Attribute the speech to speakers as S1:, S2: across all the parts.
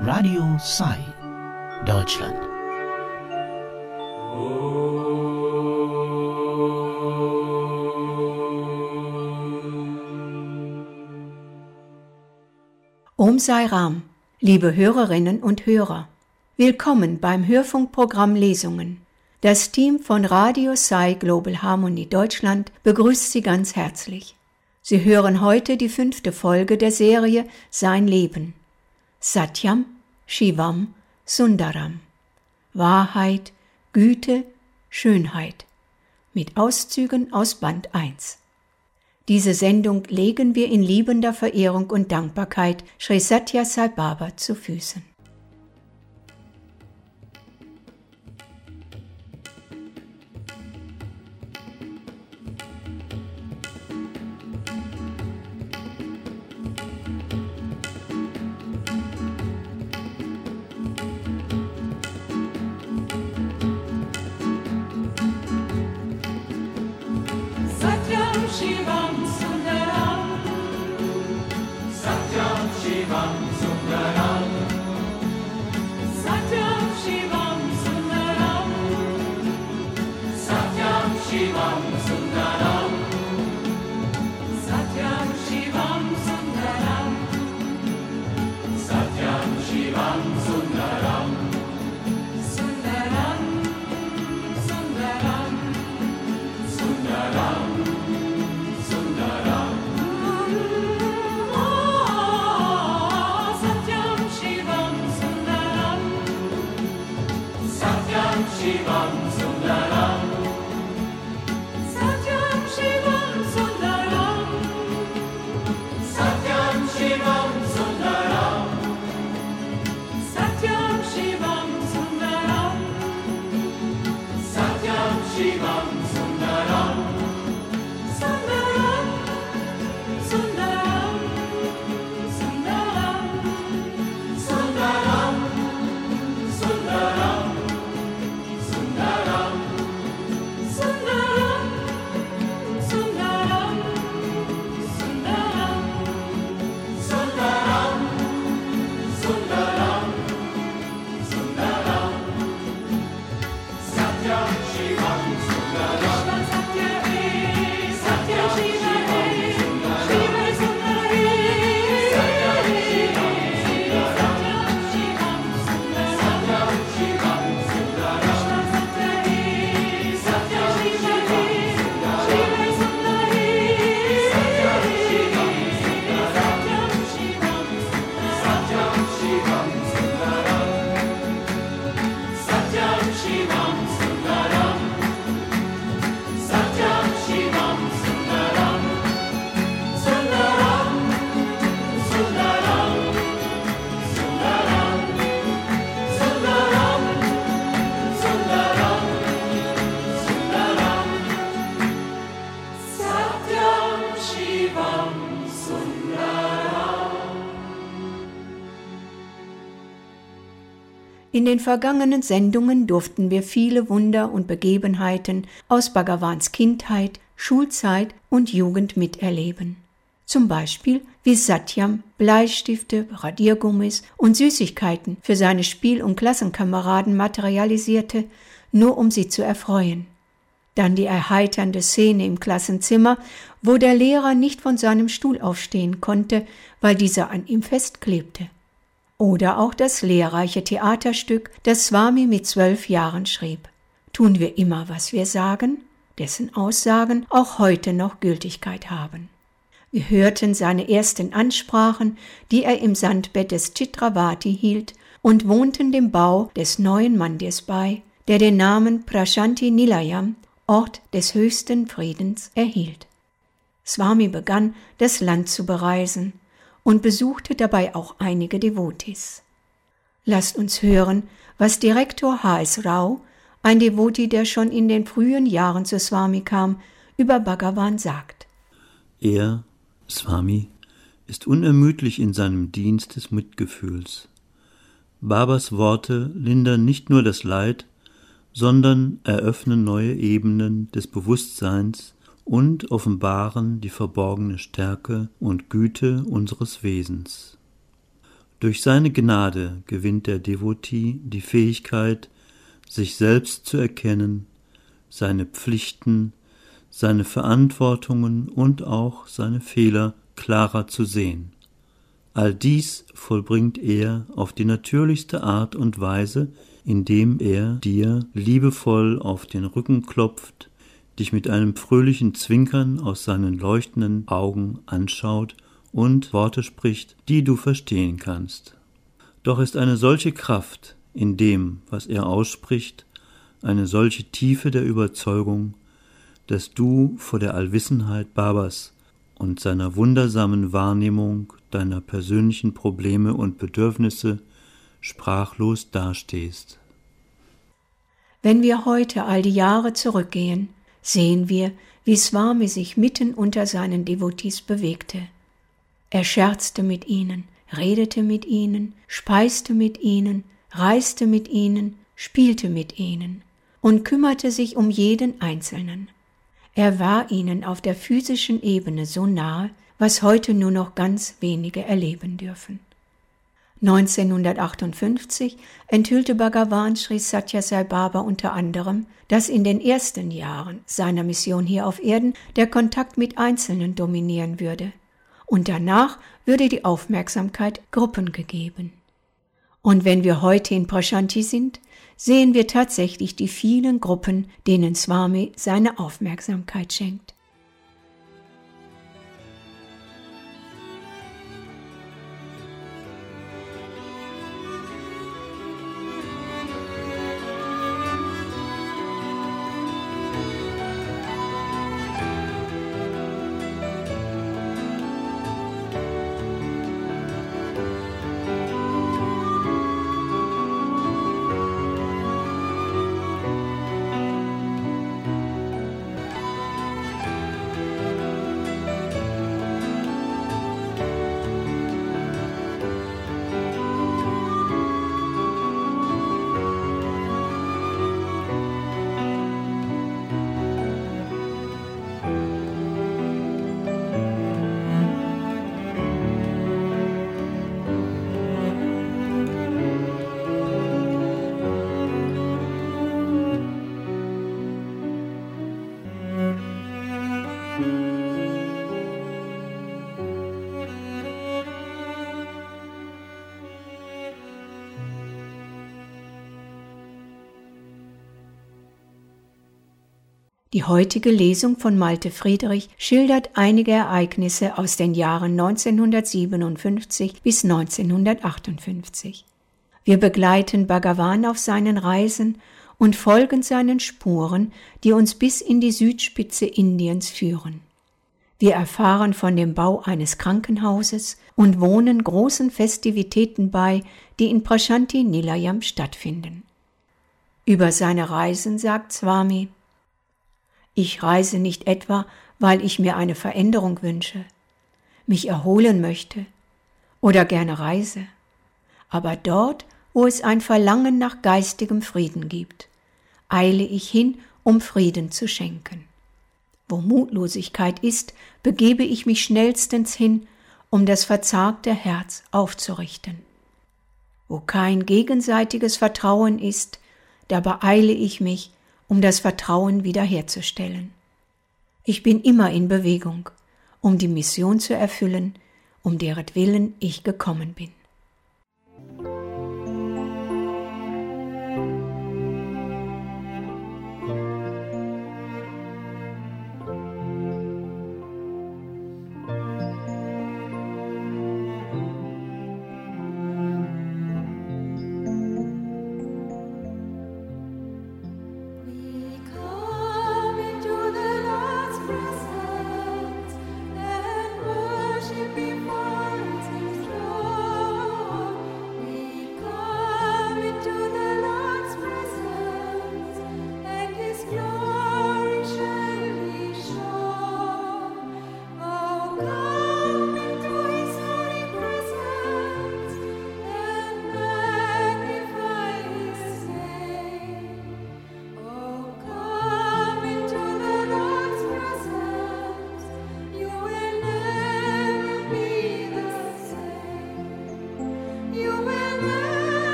S1: Radio Sai, Deutschland.
S2: Om Sai Ram, liebe Hörerinnen und Hörer, willkommen beim Hörfunkprogramm Lesungen. Das Team von Radio Sai Global Harmony Deutschland begrüßt Sie ganz herzlich. Sie hören heute die 5. Folge der Serie Sein Leben. Satyam, Shivam, Sundaram. Wahrheit, Güte, Schönheit. Mit Auszügen aus Band 1. Diese Sendung legen wir in liebender Verehrung und Dankbarkeit Sri Sathya Sai Baba zu Füßen.
S3: Shivam Sundaram, Satyam Shivam Sundaram, Satyam Shivam Sundaram, Satyam Shivam Sundaram, Satyam Shivam Sundaram, Satyam Shivam Sundaram, Sundaram, Sundaram, Sundaram. Shivam Sundaram, Satyam Shivam Sundaram, Satyam Shivam Sundaram, Satyam Shivam Sundaram, Satyam Shivam Sundaram, Sundaram, Sundaram, Sundaram, Sundaram, Sundaram.
S2: In den vergangenen Sendungen durften wir viele Wunder und Begebenheiten aus Bhagawans Kindheit, Schulzeit und Jugend miterleben. Zum Beispiel, wie Satyam Bleistifte, Radiergummis und Süßigkeiten für seine Spiel- und Klassenkameraden materialisierte, nur um sie zu erfreuen. Dann die erheiternde Szene im Klassenzimmer, wo der Lehrer nicht von seinem Stuhl aufstehen konnte, weil dieser an ihm festklebte. Oder auch das lehrreiche Theaterstück, das Swami mit 12 Jahren schrieb. Tun wir immer, was wir sagen, dessen Aussagen auch heute noch Gültigkeit haben. Wir hörten seine ersten Ansprachen, die er im Sandbett des Chitravati hielt, und wohnten dem Bau des neuen Mandirs bei, der den Namen Prashanti Nilayam, Ort des höchsten Friedens, erhielt. Swami begann, das Land zu bereisen und besuchte dabei auch einige Devotis. Lasst uns hören, was Direktor H.S. Rao, ein Devoti, der schon in den frühen Jahren zu Swami kam, über Bhagavan sagt.
S4: Er, Swami, ist unermüdlich in seinem Dienst des Mitgefühls. Babas Worte lindern nicht nur das Leid, sondern eröffnen neue Ebenen des Bewusstseins und offenbaren die verborgene Stärke und Güte unseres Wesens. Durch seine Gnade gewinnt der Devotee die Fähigkeit, sich selbst zu erkennen, seine Pflichten, seine Verantwortungen und auch seine Fehler klarer zu sehen. All dies vollbringt er auf die natürlichste Art und Weise, indem er dir liebevoll auf den Rücken klopft, dich mit einem fröhlichen Zwinkern aus seinen leuchtenden Augen anschaut und Worte spricht, die du verstehen kannst. Doch ist eine solche Kraft in dem, was er ausspricht, eine solche Tiefe der Überzeugung, dass du vor der Allwissenheit Babas und seiner wundersamen Wahrnehmung deiner persönlichen Probleme und Bedürfnisse sprachlos dastehst.
S2: Wenn wir heute all die Jahre zurückgehen, sehen wir, wie Swami sich mitten unter seinen Devotees bewegte. Er scherzte mit ihnen, redete mit ihnen, speiste mit ihnen, reiste mit ihnen, spielte mit ihnen und kümmerte sich um jeden Einzelnen. Er war ihnen auf der physischen Ebene so nahe, was heute nur noch ganz wenige erleben dürfen. 1958 enthüllte Bhagavan Sri Sathya Sai Baba unter anderem, dass in den ersten Jahren seiner Mission hier auf Erden der Kontakt mit Einzelnen dominieren würde und danach würde die Aufmerksamkeit Gruppen gegeben. Und wenn wir heute in Prashanti sind, sehen wir tatsächlich die vielen Gruppen, denen Swami seine Aufmerksamkeit schenkt. Die heutige Lesung von Malte Friedrich schildert einige Ereignisse aus den Jahren 1957 bis 1958. Wir begleiten Bhagavan auf seinen Reisen und folgen seinen Spuren, die uns bis in die Südspitze Indiens führen. Wir erfahren von dem Bau eines Krankenhauses und wohnen großen Festivitäten bei, die in Prashanti Nilayam stattfinden. Über seine Reisen sagt Swami: Ich reise nicht etwa, weil ich mir eine Veränderung wünsche, mich erholen möchte oder gerne reise, aber dort, wo es ein Verlangen nach geistigem Frieden gibt, eile ich hin, um Frieden zu schenken. Wo Mutlosigkeit ist, begebe ich mich schnellstens hin, um das verzagte Herz aufzurichten. Wo kein gegenseitiges Vertrauen ist, da beeile ich mich, um das Vertrauen wiederherzustellen. Ich bin immer in Bewegung, um die Mission zu erfüllen, um deretwillen ich gekommen bin.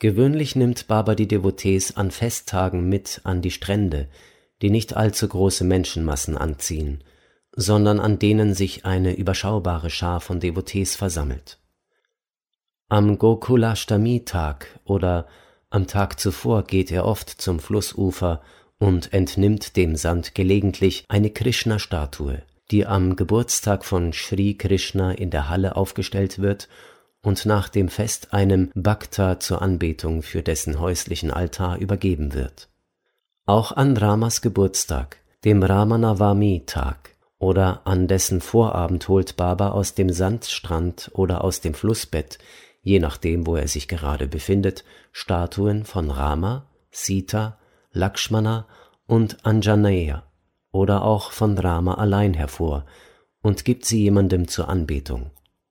S5: Gewöhnlich nimmt Baba die Devotees an Festtagen mit an die Strände, die nicht allzu große Menschenmassen anziehen, sondern an denen sich eine überschaubare Schar von Devotees versammelt. Am Gokulashtami-Tag oder am Tag zuvor geht er oft zum Flussufer und entnimmt dem Sand gelegentlich eine Krishna-Statue, die am Geburtstag von Sri Krishna in der Halle aufgestellt wird und nach dem Fest einem Bhakta zur Anbetung für dessen häuslichen Altar übergeben wird. Auch an Ramas Geburtstag, dem Ramanavami-Tag, oder an dessen Vorabend holt Baba aus dem Sandstrand oder aus dem Flussbett, je nachdem, wo er sich gerade befindet, Statuen von Rama, Sita, Lakshmana und Anjaneya oder auch von Rama allein hervor und gibt sie jemandem zur Anbetung.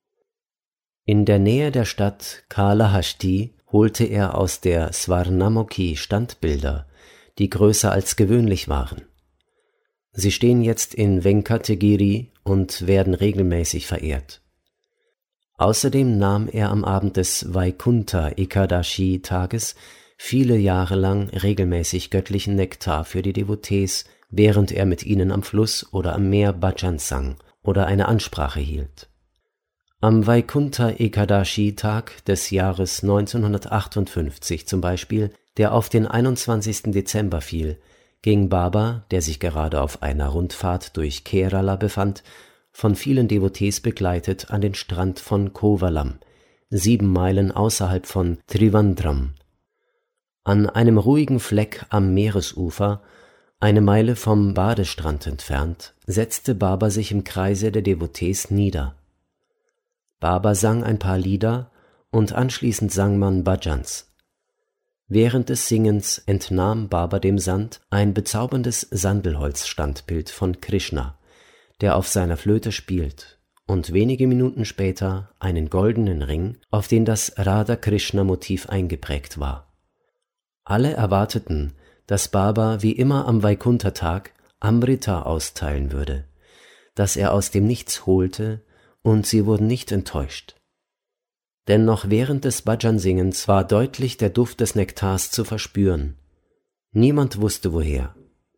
S5: In der Nähe der Stadt Kalahasti holte er aus der Swarnamukhi Standbilder, die größer als gewöhnlich waren. Sie stehen jetzt in Venkatagiri und werden regelmäßig verehrt. Außerdem nahm er am Abend des Vaikuntha Ekadashi Tages viele Jahre lang regelmäßig göttlichen Nektar für die Devotees, während er mit ihnen am Fluss oder am Meer Bhajans sang oder eine Ansprache hielt. Am Vaikuntha Ekadashi Tag des Jahres 1958 zum Beispiel, der auf den 21. Dezember fiel, ging Baba, der sich gerade auf einer Rundfahrt durch Kerala befand, von vielen Devotees begleitet an den Strand von Kovalam, 7 Meilen außerhalb von Trivandrum. An einem ruhigen Fleck am Meeresufer, eine Meile vom Badestrand entfernt, setzte Baba sich im Kreise der Devotees nieder. Baba sang ein paar Lieder und anschließend sang man Bhajans. Während des Singens entnahm Baba dem Sand ein bezauberndes Sandelholzstandbild von Krishna, der auf seiner Flöte spielt, und wenige Minuten später einen goldenen Ring, auf den das Radha-Krishna-Motiv eingeprägt war. Alle erwarteten, dass Baba wie immer am Vaikuntha-Tag Amrita austeilen würde, das er aus dem Nichts holte, und sie wurden nicht enttäuscht. Denn noch während des Bhajan-Singens war deutlich der Duft des Nektars zu verspüren. Niemand wusste woher.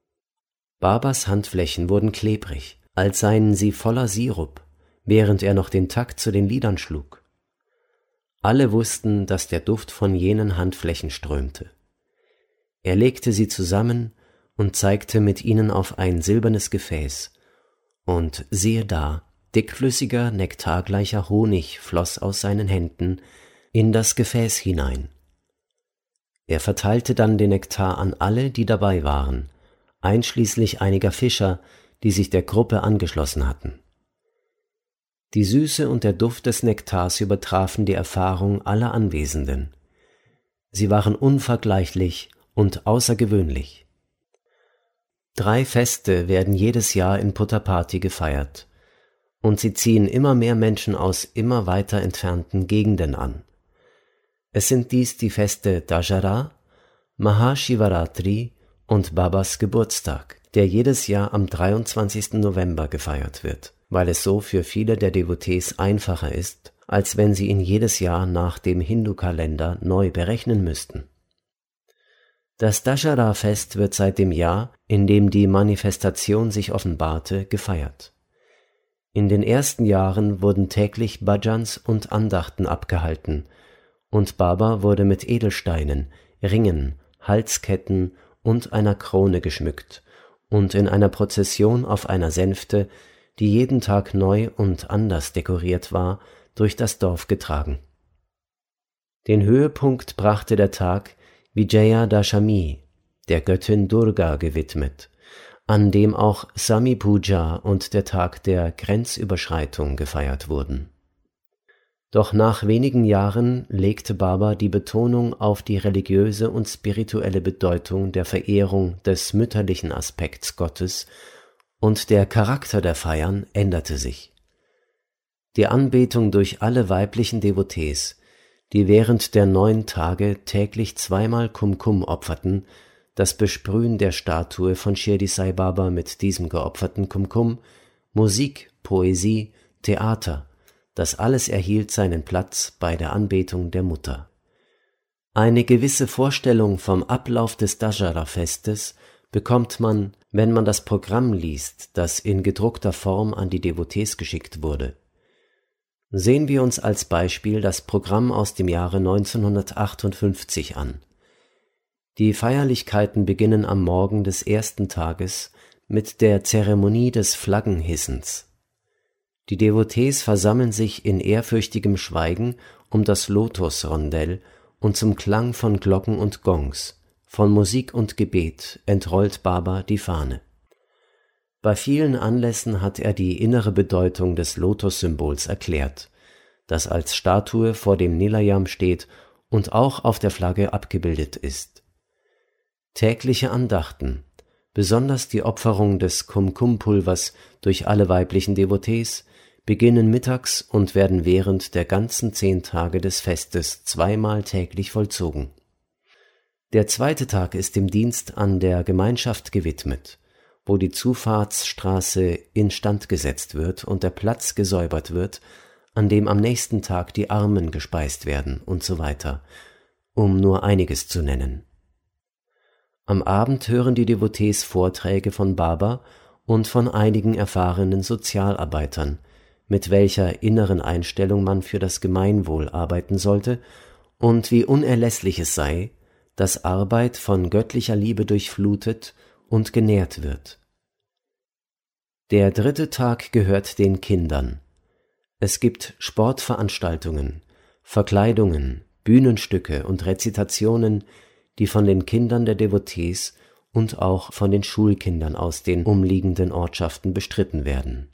S5: Babas Handflächen wurden klebrig, als seien sie voller Sirup, während er noch den Takt zu den Liedern schlug. Alle wussten, dass der Duft von jenen Handflächen strömte. Er legte sie zusammen und zeigte mit ihnen auf ein silbernes Gefäß, und siehe da, dickflüssiger, nektargleicher Honig floss aus seinen Händen in das Gefäß hinein. Er verteilte dann den Nektar an alle, die dabei waren, einschließlich einiger Fischer, die sich der Gruppe angeschlossen hatten. Die Süße und der Duft des Nektars übertrafen die Erfahrung aller Anwesenden. Sie waren unvergleichlich und außergewöhnlich. 3 Feste werden jedes Jahr in Puttaparthi gefeiert, und sie ziehen immer mehr Menschen aus immer weiter entfernten Gegenden an. Es sind dies die Feste Dashara, Mahashivaratri und Babas Geburtstag, der jedes Jahr am 23. November gefeiert wird, weil es so für viele der Devotees einfacher ist, als wenn sie ihn jedes Jahr nach dem Hindu-Kalender neu berechnen müssten. Das Dashara-Fest wird seit dem Jahr, in dem die Manifestation sich offenbarte, gefeiert. In den ersten Jahren wurden täglich Bhajans und Andachten abgehalten, und Baba wurde mit Edelsteinen, Ringen, Halsketten und einer Krone geschmückt und in einer Prozession auf einer Sänfte, die jeden Tag neu und anders dekoriert war, durch das Dorf getragen. Den Höhepunkt brachte der Tag Vijaya Dashami, der Göttin Durga gewidmet, an dem auch Sami Puja und der Tag der Grenzüberschreitung gefeiert wurden. Doch nach wenigen Jahren legte Baba die Betonung auf die religiöse und spirituelle Bedeutung der Verehrung des mütterlichen Aspekts Gottes, und der Charakter der Feiern änderte sich. Die Anbetung durch alle weiblichen Devotees, die während der 9 Tage täglich 2-mal Kumkum opferten, das Besprühen der Statue von Shirdi Sai Baba mit diesem geopferten Kumkum, Musik, Poesie, Theater, das alles erhielt seinen Platz bei der Anbetung der Mutter. Eine gewisse Vorstellung vom Ablauf des Dashara-Festes bekommt man, wenn man das Programm liest, das in gedruckter Form an die Devotees geschickt wurde. Sehen wir uns als Beispiel das Programm aus dem Jahre 1958 an. Die Feierlichkeiten beginnen am Morgen des ersten Tages mit der Zeremonie des Flaggenhissens. Die Devotees versammeln sich in ehrfürchtigem Schweigen um das Lotusrondell und zum Klang von Glocken und Gongs, von Musik und Gebet entrollt Baba die Fahne. Bei vielen Anlässen hat er die innere Bedeutung des Lotussymbols erklärt, das als Statue vor dem Nilayam steht und auch auf der Flagge abgebildet ist. Tägliche Andachten, besonders die Opferung des Kumkumpulvers durch alle weiblichen Devotees, beginnen mittags und werden während der ganzen 10 Tage des Festes zweimal täglich vollzogen. Der zweite Tag ist dem Dienst an der Gemeinschaft gewidmet, wo die Zufahrtsstraße instand gesetzt wird und der Platz gesäubert wird, an dem am nächsten Tag die Armen gespeist werden und so weiter, um nur einiges zu nennen. Am Abend hören die Devotees Vorträge von Baba und von einigen erfahrenen Sozialarbeitern, mit welcher inneren Einstellung man für das Gemeinwohl arbeiten sollte und wie unerlässlich es sei, dass Arbeit von göttlicher Liebe durchflutet und genährt wird. Der dritte Tag gehört den Kindern. Es gibt Sportveranstaltungen, Verkleidungen, Bühnenstücke und Rezitationen, die von den Kindern der Devotees und auch von den Schulkindern aus den umliegenden Ortschaften bestritten werden.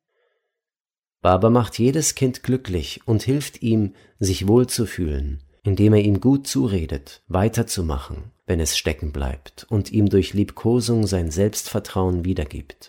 S5: Baba macht jedes Kind glücklich und hilft ihm, sich wohlzufühlen, indem er ihm gut zuredet, weiterzumachen, wenn es stecken bleibt, und ihm durch Liebkosung sein Selbstvertrauen wiedergibt.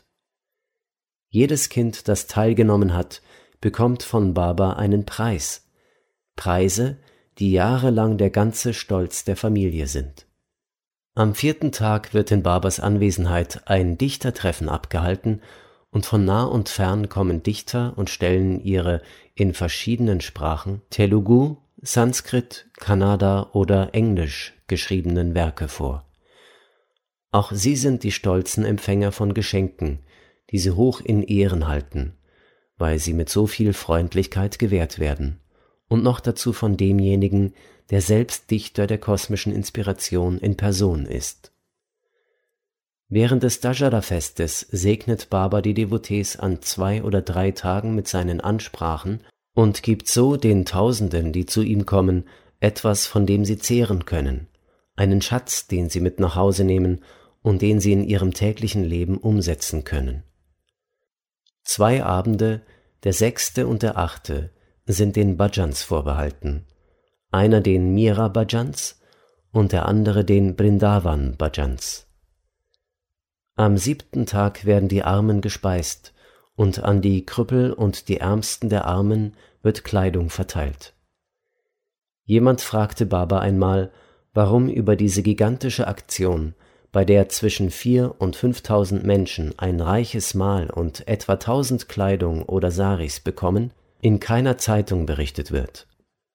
S5: Jedes Kind, das teilgenommen hat, bekommt von Baba einen Preis, Preise, die jahrelang der ganze Stolz der Familie sind. Am 4. Tag wird in Babas Anwesenheit ein Dichtertreffen abgehalten, und von nah und fern kommen Dichter und stellen ihre in verschiedenen Sprachen, Telugu, Sanskrit, Kannada oder Englisch geschriebenen Werke vor. Auch sie sind die stolzen Empfänger von Geschenken, die sie hoch in Ehren halten, weil sie mit so viel Freundlichkeit gewährt werden, und noch dazu von demjenigen, der selbst Dichter der kosmischen Inspiration in Person ist. Während des Dashara-Festes segnet Baba die Devotees an 2 oder 3 Tagen mit seinen Ansprachen und gibt so den Tausenden, die zu ihm kommen, etwas, von dem sie zehren können, einen Schatz, den sie mit nach Hause nehmen und den sie in ihrem täglichen Leben umsetzen können. 2 Abende, der 6. und der 8., sind den Bhajans vorbehalten, einer den Mira Bhajans und der andere den Brindavan Bhajans. Am 7. Tag werden die Armen gespeist und an die Krüppel und die Ärmsten der Armen wird Kleidung verteilt. Jemand fragte Baba einmal, warum über diese gigantische Aktion, bei der zwischen 4.000 und 5.000 Menschen ein reiches Mahl und etwa 1.000 Kleidung oder Saris bekommen, in keiner Zeitung berichtet wird.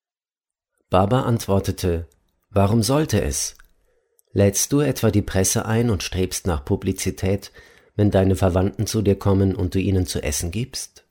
S5: Baba antwortete, warum sollte es? Lädst du etwa die Presse ein und strebst nach Publizität, wenn deine Verwandten zu dir kommen und du ihnen zu essen gibst?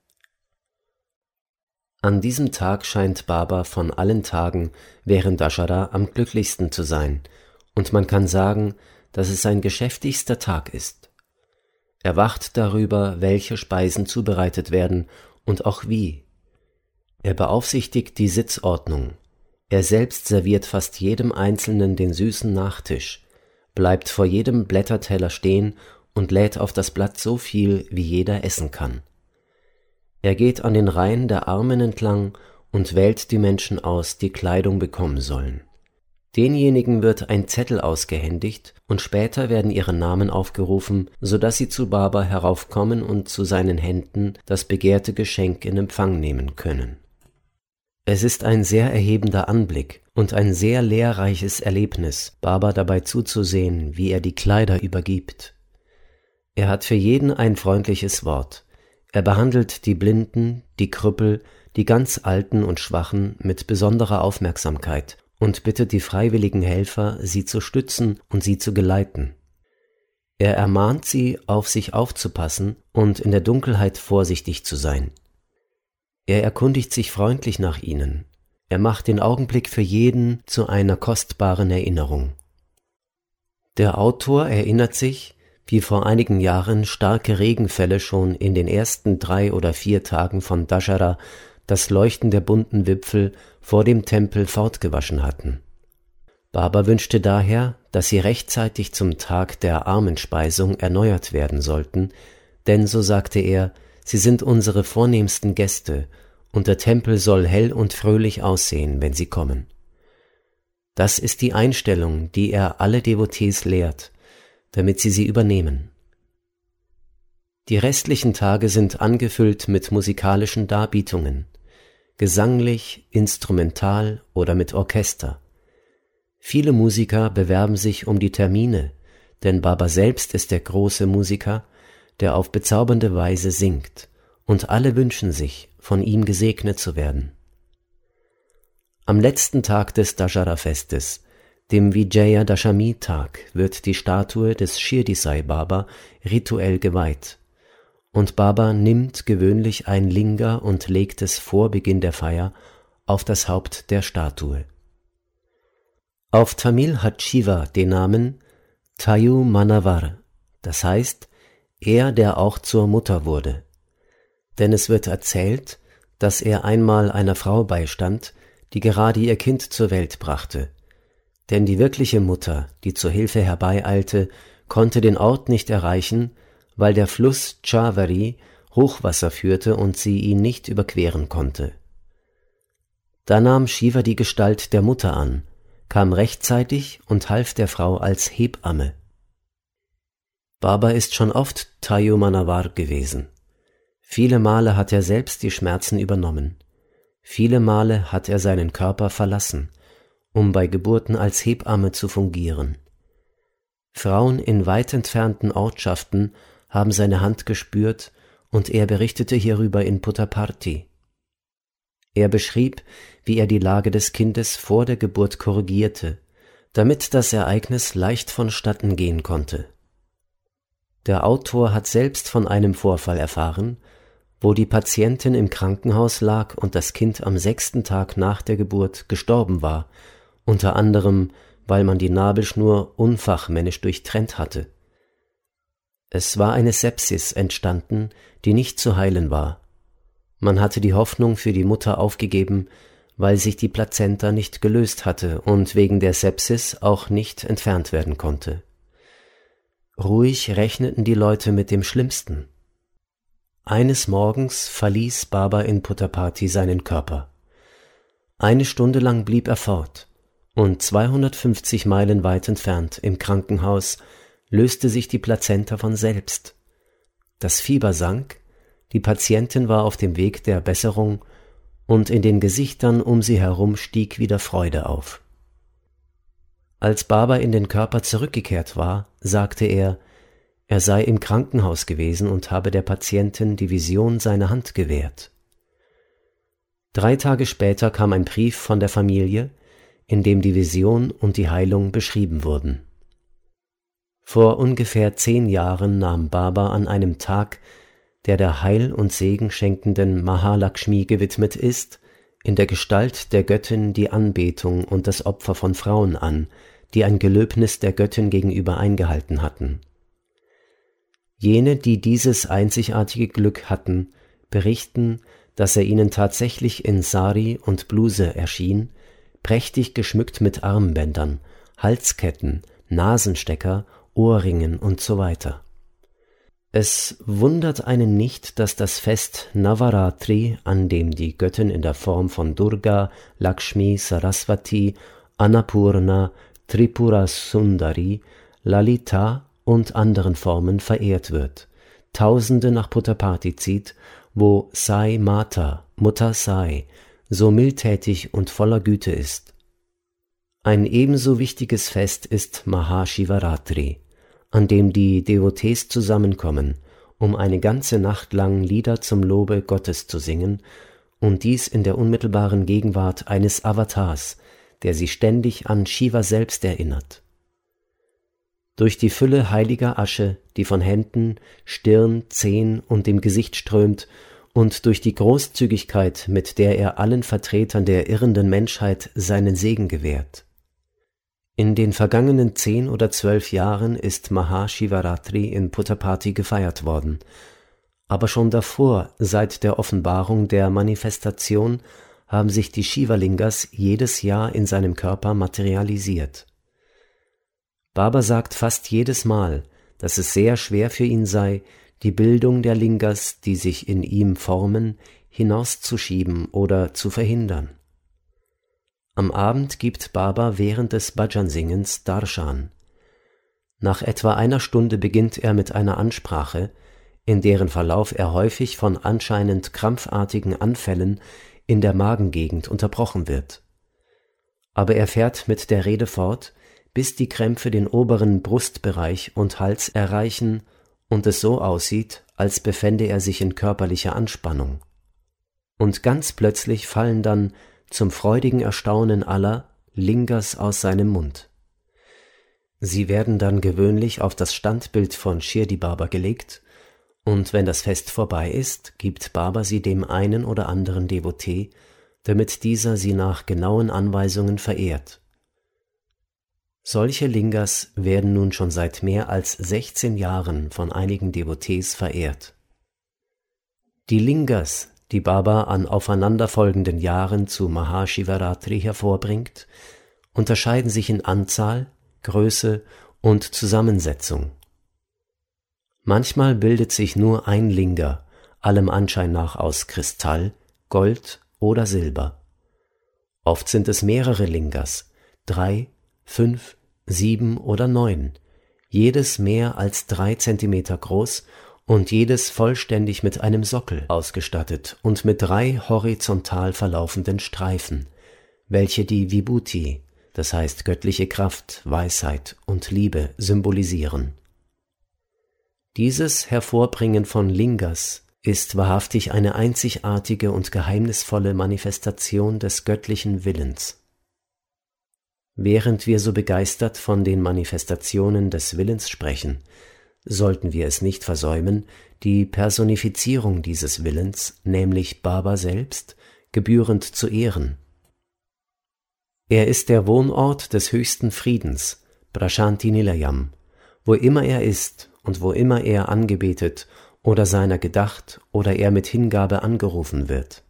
S5: An diesem Tag scheint Baba von allen Tagen während Dashara am glücklichsten zu sein, und man kann sagen, dass es sein geschäftigster Tag ist. Er wacht darüber, welche Speisen zubereitet werden und auch wie. Er beaufsichtigt die Sitzordnung. Er selbst serviert fast jedem Einzelnen den süßen Nachtisch, bleibt vor jedem Blätterteller stehen und lädt auf das Blatt so viel, wie jeder essen kann. Er geht an den Reihen der Armen entlang und wählt die Menschen aus, die Kleidung bekommen sollen. Denjenigen wird ein Zettel ausgehändigt und später werden ihre Namen aufgerufen, sodass sie zu Baba heraufkommen und zu seinen Händen das begehrte Geschenk in Empfang nehmen können. Es ist ein sehr erhebender Anblick und ein sehr lehrreiches Erlebnis, Baba dabei zuzusehen, wie er die Kleider übergibt. Er hat für jeden ein freundliches Wort. Er behandelt die Blinden, die Krüppel, die ganz Alten und Schwachen mit besonderer Aufmerksamkeit und bittet die freiwilligen Helfer, sie zu stützen und sie zu geleiten. Er ermahnt sie, auf sich aufzupassen und in der Dunkelheit vorsichtig zu sein. Er erkundigt sich freundlich nach ihnen. Er macht den Augenblick für jeden zu einer kostbaren Erinnerung. Der Autor erinnert sich, wie vor einigen Jahren starke Regenfälle schon in den ersten 3 oder 4 Tagen von Dashara das Leuchten der bunten Wipfel vor dem Tempel fortgewaschen hatten. Baba wünschte daher, dass sie rechtzeitig zum Tag der Armenspeisung erneuert werden sollten, denn, so sagte er, sie sind unsere vornehmsten Gäste, und der Tempel soll hell und fröhlich aussehen, wenn sie kommen. Das ist die Einstellung, die er alle Devotees lehrt, damit sie übernehmen. Die restlichen Tage sind angefüllt mit musikalischen Darbietungen, gesanglich, instrumental oder mit Orchester. Viele Musiker bewerben sich um die Termine, denn Baba selbst ist der große Musiker, der auf bezaubernde Weise singt, und alle wünschen sich, von ihm gesegnet zu werden. Am letzten Tag des Dashara-Festes, dem Vijaya-Dashami-Tag, wird die Statue des Shirdi Sai Baba rituell geweiht, und Baba nimmt gewöhnlich ein Linga und legt es vor Beginn der Feier auf das Haupt der Statue. Auf Tamil hat Shiva den Namen Tayu Manavar, das heißt, er, der auch zur Mutter wurde. Denn es wird erzählt, dass er einmal einer Frau beistand, die gerade ihr Kind zur Welt brachte. Denn die wirkliche Mutter, die zur Hilfe herbeieilte, konnte den Ort nicht erreichen, weil der Fluss Chavari Hochwasser führte und sie ihn nicht überqueren konnte. Da nahm Shiva die Gestalt der Mutter an, kam rechtzeitig und half der Frau als Hebamme. Baba ist schon oft Tayu Manavar gewesen. Viele Male hat er selbst die Schmerzen übernommen. Viele Male hat er seinen Körper verlassen, um bei Geburten als Hebamme zu fungieren. Frauen in weit entfernten Ortschaften haben seine Hand gespürt und er berichtete hierüber in Puttaparthi. Er beschrieb, wie er die Lage des Kindes vor der Geburt korrigierte, damit das Ereignis leicht vonstatten gehen konnte. Der Autor hat selbst von einem Vorfall erfahren, wo die Patientin im Krankenhaus lag und das Kind am 6. Tag nach der Geburt gestorben war, unter anderem, weil man die Nabelschnur unfachmännisch durchtrennt hatte. Es war eine Sepsis entstanden, die nicht zu heilen war. Man hatte die Hoffnung für die Mutter aufgegeben, weil sich die Plazenta nicht gelöst hatte und wegen der Sepsis auch nicht entfernt werden konnte. Ruhig rechneten die Leute mit dem Schlimmsten. Eines Morgens verließ Baba in Puttaparthi seinen Körper. 1 Stunde lang blieb er fort, und 250 Meilen weit entfernt im Krankenhaus löste sich die Plazenta von selbst. Das Fieber sank, die Patientin war auf dem Weg der Besserung, und in den Gesichtern um sie herum stieg wieder Freude auf. Als Baba in den Körper zurückgekehrt war, sagte er sei im Krankenhaus gewesen und habe der Patientin die Vision seiner Hand gewährt. 3 Tage später kam ein Brief von der Familie, in dem die Vision und die Heilung beschrieben wurden. Vor ungefähr 10 Jahren nahm Baba an einem Tag, der Heil- und Segen schenkenden Mahalakshmi gewidmet ist, in der Gestalt der Göttin die Anbetung und das Opfer von Frauen an, die ein Gelöbnis der Göttin gegenüber eingehalten hatten. Jene, die dieses einzigartige Glück hatten, berichten, dass er ihnen tatsächlich in Sari und Bluse erschien, prächtig geschmückt mit Armbändern, Halsketten, Nasenstecker, Ohrringen und so weiter. Es wundert einen nicht, dass das Fest Navaratri, an dem die Göttin in der Form von Durga, Lakshmi, Saraswati, Annapurna, Tripura Sundari, Lalita und anderen Formen verehrt wird, Tausende nach Puttaparthi zieht, wo Sai Mata, Mutter Sai, so mildtätig und voller Güte ist. Ein ebenso wichtiges Fest ist Mahashivaratri, an dem die Devotees zusammenkommen, um eine ganze Nacht lang Lieder zum Lobe Gottes zu singen, und dies in der unmittelbaren Gegenwart eines Avatars, der sie ständig an Shiva selbst erinnert. Durch die Fülle heiliger Asche, die von Händen, Stirn, Zehen und dem Gesicht strömt, und durch die Großzügigkeit, mit der er allen Vertretern der irrenden Menschheit seinen Segen gewährt. In den vergangenen 10 oder 12 Jahren ist Mahashivaratri in Puttaparthi gefeiert worden, aber schon davor, seit der Offenbarung der Manifestation, haben sich die Shivalingas jedes Jahr in seinem Körper materialisiert. Baba sagt fast jedes Mal, dass es sehr schwer für ihn sei, die Bildung der Lingas, die sich in ihm formen, hinauszuschieben oder zu verhindern. Am Abend gibt Baba während des Bhajan-Singens Darshan. Nach etwa einer Stunde beginnt er mit einer Ansprache, in deren Verlauf er häufig von anscheinend krampfartigen Anfällen in der Magengegend unterbrochen wird. Aber er fährt mit der Rede fort, bis die Krämpfe den oberen Brustbereich und Hals erreichen und es so aussieht, als befände er sich in körperlicher Anspannung. Und ganz plötzlich fallen dann, zum freudigen Erstaunen aller, Lingas aus seinem Mund. Sie werden dann gewöhnlich auf das Standbild von Shirdi Baba gelegt, und wenn das Fest vorbei ist, gibt Baba sie dem einen oder anderen Devotee, damit dieser sie nach genauen Anweisungen verehrt. Solche Lingas werden nun schon seit mehr als 16 Jahren von einigen Devotees verehrt. Die Lingas, die Baba an aufeinanderfolgenden Jahren zu Mahashivaratri hervorbringt, unterscheiden sich in Anzahl, Größe und Zusammensetzung. Manchmal bildet sich nur ein Linga, allem Anschein nach aus Kristall, Gold oder Silber. Oft sind es mehrere Lingas, 3, 5, 7 oder 9, jedes mehr als 3 Zentimeter groß und jedes vollständig mit einem Sockel ausgestattet und mit 3 horizontal verlaufenden Streifen, welche die Vibhuti, das heißt göttliche Kraft, Weisheit und Liebe, symbolisieren. Dieses Hervorbringen von Lingas ist wahrhaftig eine einzigartige und geheimnisvolle Manifestation des göttlichen Willens. Während wir so begeistert von den Manifestationen des Willens sprechen, sollten wir es nicht versäumen, die Personifizierung dieses Willens, nämlich Baba selbst, gebührend zu ehren. Er ist der Wohnort des höchsten Friedens, Prashanti Nilayam, wo immer er ist und wo immer er angebetet oder seiner gedacht oder er mit Hingabe angerufen wird.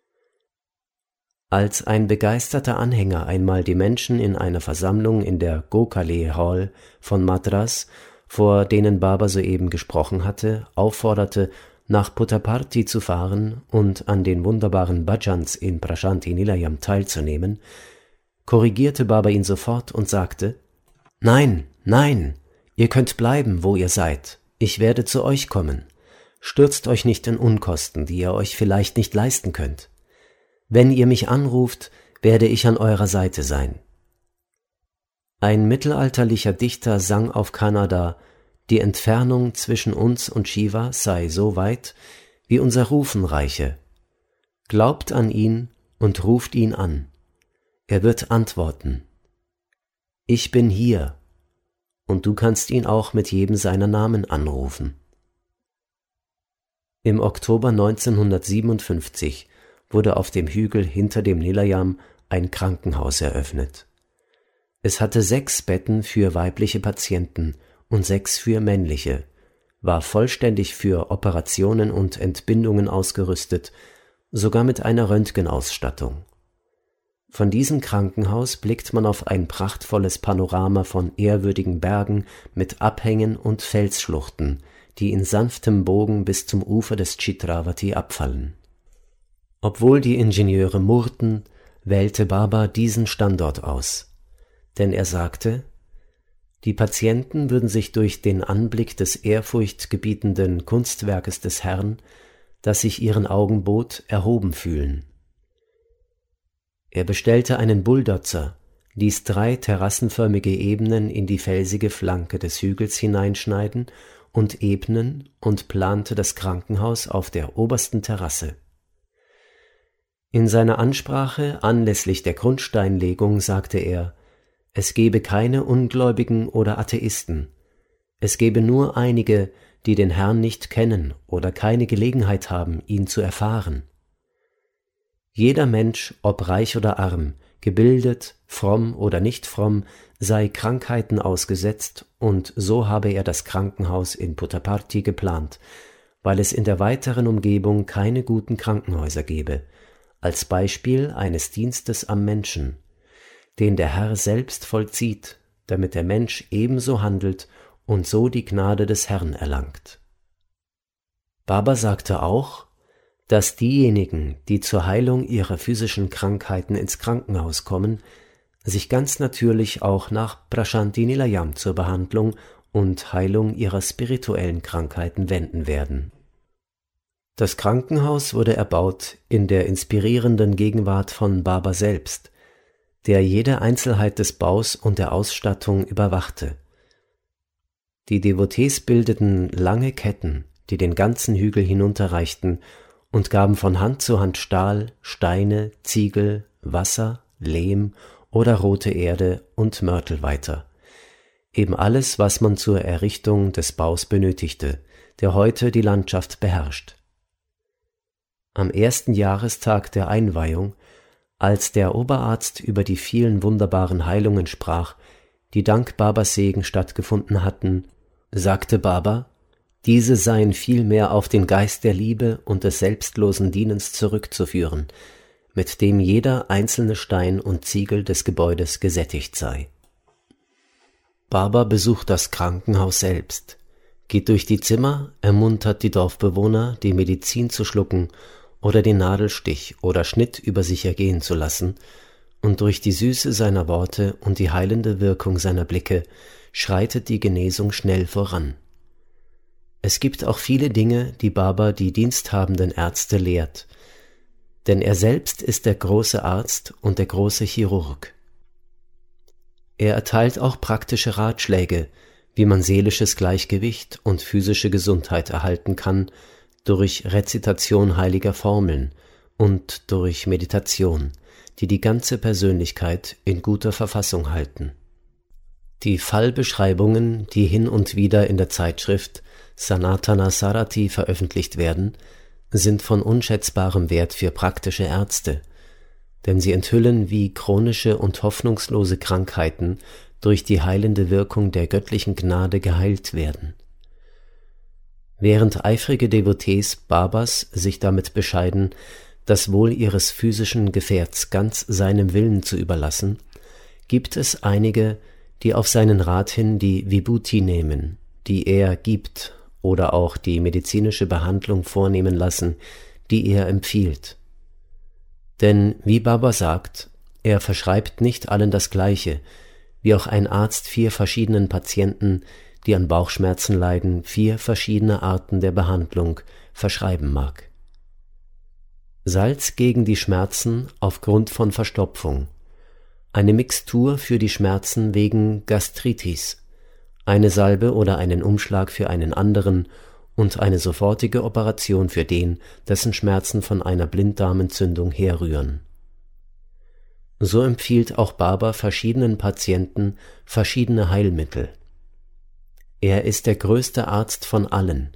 S5: Als ein begeisterter Anhänger einmal die Menschen in einer Versammlung in der Gokhale Hall von Madras, vor denen Baba soeben gesprochen hatte, aufforderte, nach Puttaparthi zu fahren und an den wunderbaren Bhajans in Prashanti Nilayam teilzunehmen, korrigierte Baba ihn sofort und sagte: »Nein, nein, ihr könnt bleiben, wo ihr seid, ich werde zu euch kommen. Stürzt euch nicht in Unkosten, die ihr euch vielleicht nicht leisten könnt. Wenn ihr mich anruft, werde ich an eurer Seite sein.« Ein mittelalterlicher Dichter sang auf Kannada, die Entfernung zwischen uns und Shiva sei so weit, wie unser Rufen reiche. Glaubt an ihn und ruft ihn an. Er wird antworten. Ich bin hier, und du kannst ihn auch mit jedem seiner Namen anrufen. Im Oktober 1957 wurde auf dem Hügel hinter dem Nilayam ein Krankenhaus eröffnet. Es hatte 6 Betten für weibliche Patienten und 6 für männliche, war vollständig für Operationen und Entbindungen ausgerüstet, sogar mit einer Röntgenausstattung. Von diesem Krankenhaus blickt man auf ein prachtvolles Panorama von ehrwürdigen Bergen mit Abhängen und Felsschluchten, die in sanftem Bogen bis zum Ufer des Chitravati abfallen. Obwohl die Ingenieure murrten, wählte Baba diesen Standort aus, denn er sagte, die Patienten würden sich durch den Anblick des ehrfurchtgebietenden Kunstwerkes des Herrn, das sich ihren Augen bot, erhoben fühlen. Er bestellte einen Bulldozer, ließ 3 terrassenförmige Ebenen in die felsige Flanke des Hügels hineinschneiden und ebnen und plante das Krankenhaus auf der obersten Terrasse. In seiner Ansprache anlässlich der Grundsteinlegung sagte er, es gebe keine Ungläubigen oder Atheisten, es gebe nur einige, die den Herrn nicht kennen oder keine Gelegenheit haben, ihn zu erfahren. Jeder Mensch, ob reich oder arm, gebildet, fromm oder nicht fromm, sei Krankheiten ausgesetzt, und so habe er das Krankenhaus in Puttaparthi geplant, weil es in der weiteren Umgebung keine guten Krankenhäuser gebe, als Beispiel eines Dienstes am Menschen, den der Herr selbst vollzieht, damit der Mensch ebenso handelt und so die Gnade des Herrn erlangt. Baba sagte auch, dass diejenigen, die zur Heilung ihrer physischen Krankheiten ins Krankenhaus kommen, sich ganz natürlich auch nach Prashanti Nilayam zur Behandlung und Heilung ihrer spirituellen Krankheiten wenden werden. Das Krankenhaus wurde erbaut in der inspirierenden Gegenwart von Baba selbst, der jede Einzelheit des Baus und der Ausstattung überwachte. Die Devotees bildeten lange Ketten, die den ganzen Hügel hinunterreichten, und gaben von Hand zu Hand Stahl, Steine, Ziegel, Wasser, Lehm oder rote Erde und Mörtel weiter. Eben alles, was man zur Errichtung des Baus benötigte, der heute die Landschaft beherrscht. Am ersten Jahrestag der Einweihung, als der Oberarzt über die vielen wunderbaren Heilungen sprach, die dank Babas Segen stattgefunden hatten, sagte Baba, diese seien vielmehr auf den Geist der Liebe und des selbstlosen Dienens zurückzuführen, mit dem jeder einzelne Stein und Ziegel des Gebäudes gesättigt sei. Baba besucht das Krankenhaus selbst, geht durch die Zimmer, ermuntert die Dorfbewohner, die Medizin zu schlucken oder den Nadelstich oder Schnitt über sich ergehen zu lassen, und durch die Süße seiner Worte und die heilende Wirkung seiner Blicke schreitet die Genesung schnell voran. Es gibt auch viele Dinge, die Baba die diensthabenden Ärzte lehrt, denn er selbst ist der große Arzt und der große Chirurg. Er erteilt auch praktische Ratschläge, wie man seelisches Gleichgewicht und physische Gesundheit erhalten kann, durch Rezitation heiliger Formeln und durch Meditation, die die ganze Persönlichkeit in guter Verfassung halten. Die Fallbeschreibungen, die hin und wieder in der Zeitschrift Sanatana Sarati veröffentlicht werden, sind von unschätzbarem Wert für praktische Ärzte, denn sie enthüllen, wie chronische und hoffnungslose Krankheiten durch die heilende Wirkung der göttlichen Gnade geheilt werden. Während eifrige Devotees Babas sich damit bescheiden, das Wohl ihres physischen Gefährts ganz seinem Willen zu überlassen, gibt es einige, die auf seinen Rat hin die Vibhuti nehmen, die er gibt, oder auch die medizinische Behandlung vornehmen lassen, die er empfiehlt. Denn, wie Baba sagt, er verschreibt nicht allen das Gleiche, wie auch ein Arzt 4 verschiedenen Patienten, die an Bauchschmerzen leiden, 4 verschiedene Arten der Behandlung verschreiben mag. Salz gegen die Schmerzen aufgrund von Verstopfung, eine Mixtur für die Schmerzen wegen Gastritis, eine Salbe oder einen Umschlag für einen anderen und eine sofortige Operation für den, dessen Schmerzen von einer Blinddarmentzündung herrühren. So empfiehlt auch Baba verschiedenen Patienten verschiedene Heilmittel. Er ist der größte Arzt von allen.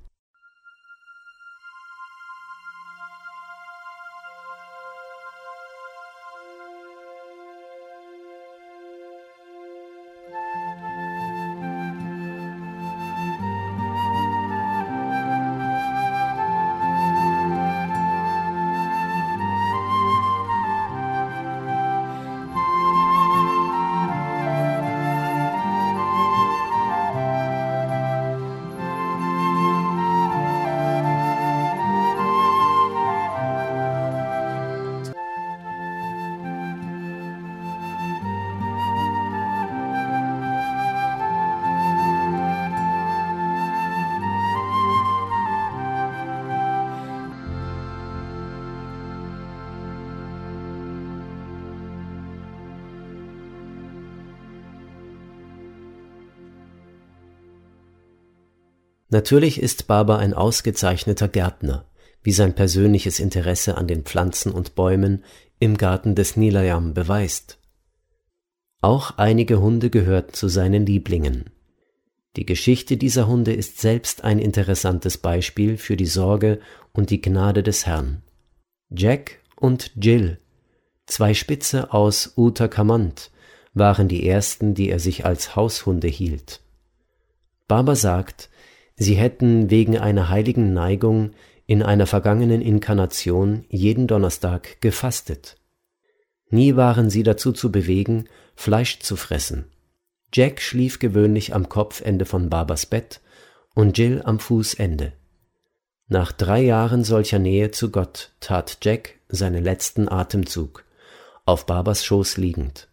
S5: Natürlich ist Baba ein ausgezeichneter Gärtner, wie sein persönliches Interesse an den Pflanzen und Bäumen im Garten des Nilayam beweist. Auch einige Hunde gehörten zu seinen Lieblingen. Die Geschichte dieser Hunde ist selbst ein interessantes Beispiel für die Sorge und die Gnade des Herrn. Jack und Jill, 2 Spitze aus Uttakamand, waren die ersten, die er sich als Haushunde hielt. Baba sagt, sie hätten wegen einer heiligen Neigung in einer vergangenen Inkarnation jeden Donnerstag gefastet. Nie waren sie dazu zu bewegen, Fleisch zu fressen. Jack schlief gewöhnlich am Kopfende von Babas Bett und Jill am Fußende. Nach 3 Jahren solcher Nähe zu Gott tat Jack seinen letzten Atemzug, auf Babas Schoß liegend.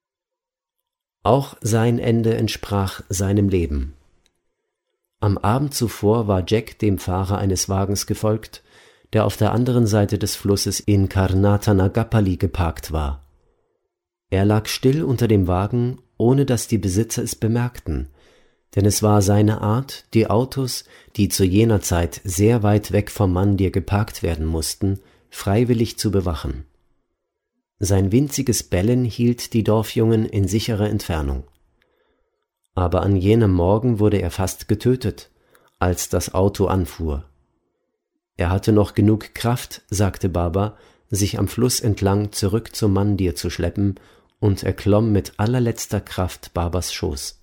S5: Auch sein Ende entsprach seinem Leben. Am Abend zuvor war Jack dem Fahrer eines Wagens gefolgt, der auf der anderen Seite des Flusses in Karnatanagapalli geparkt war. Er lag still unter dem Wagen, ohne dass die Besitzer es bemerkten, denn es war seine Art, die Autos, die zu jener Zeit sehr weit weg vom Mandir geparkt werden mussten, freiwillig zu bewachen. Sein winziges Bellen hielt die Dorfjungen in sicherer Entfernung. Aber an jenem Morgen wurde er fast getötet, als das Auto anfuhr. Er hatte noch genug Kraft, sagte Baba, sich am Fluss entlang zurück zum Mandir zu schleppen, und erklomm mit allerletzter Kraft Babas Schoß.